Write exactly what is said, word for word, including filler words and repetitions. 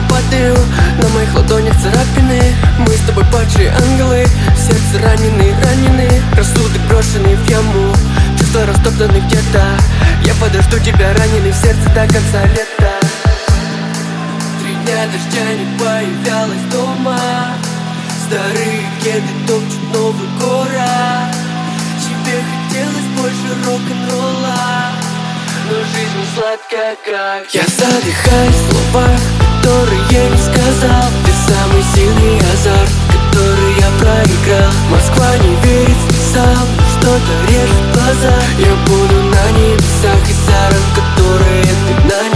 падаю, на моих ладонях царапины. Мы с тобой падшие ангелы, сердце ранены, ранены, рассудок брошенный в яму, чувства растоптаны где-то. Я подожду тебя, раненый в сердце, до конца лета. Три дня дождя не появлялась дома, старые кеды топчут новый город. Тебе хотелось больше рок-н-ролла, но жизнь не сладкая, как я. Задыхаюсь в словах, которые не сказал. Ты самый сильный азарт, который я проиграл. Москва не верит слезам, что-то режет глаза. Я буду на небесах из-за ран, которые ты на